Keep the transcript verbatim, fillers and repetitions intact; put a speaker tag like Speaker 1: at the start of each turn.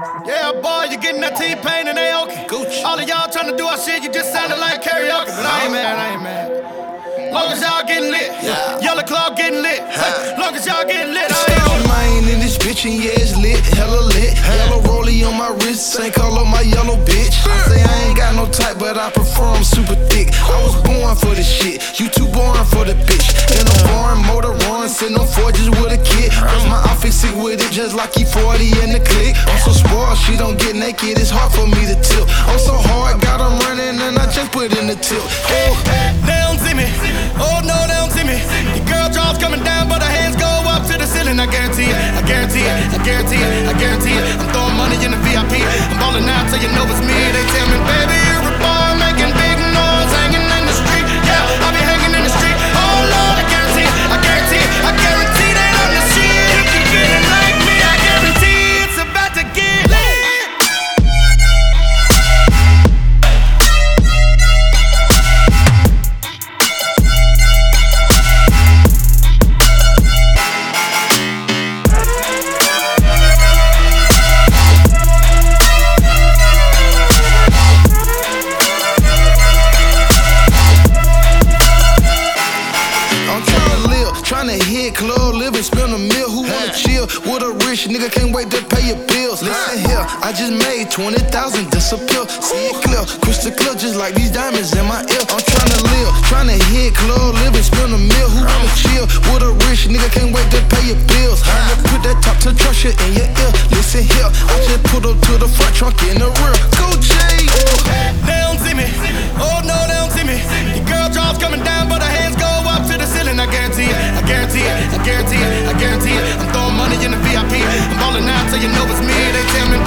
Speaker 1: Yeah, boy, you getting that T-Pain and Aoki. Gucci. All of y'all trying to do our shit, you just sounded like karaoke. But I ain't mad, I ain't mad. Long as y'all getting lit, yeah. Yellow Claw getting lit. Hey, long as y'all getting lit, I ain't
Speaker 2: mine in this bitch and yeah, it's lit, hella lit. Yellow rollie on my wrist, same color my yellow bitch. I say I ain't got no type, but I prefer them super thick. I was born for this shit, you too boring for the bitch. In a foreign motor run, sitting on forges with a kid. Cause my outfit sick with it, just like E forty in the click. I'm so spoiled, she don't get naked, it's hard for me to tilt. I'm so hard, got them running and I just put in the tilt.
Speaker 1: Oh, they don't see me, oh no, they don't see me. The girl draws coming down, but her hands go up to the ceiling. I guarantee it, I guarantee it, I guarantee it, I guarantee it. I'm throwing money in the V I P, I'm balling out so you know it's me. They tell me, baby, you're a boy making big noise, hanging in the street. Yeah, I'll be hanging in the street. Oh Lord, I guarantee it, I guarantee it, I guarantee that I'm the shit. If you get it like me, I guarantee it's about to get lit.
Speaker 2: Tryna hit club, live and spend a meal. Who wanna chill with a rich nigga? Can't wait to pay your bills. Listen here, I just made twenty thousand disappear. See it clear, crystal clear, just like these diamonds in my ear. I'm tryna live, tryna hit club, live and spend a meal. Who wanna chill with a rich nigga? Can't wait to pay your bills. I'ma put that top to truck shit in your ear. Listen here, I just put up to the front trunk in the rear. Go Jay!
Speaker 1: Oh, they don't see me, oh no, they don't see me. The girl draws coming down, but her hands go up to the ceiling. I guarantee it, I guarantee it, I guarantee it, I guarantee it. I'm throwing money in the V I P, I'm balling out so you know it's me. They tell me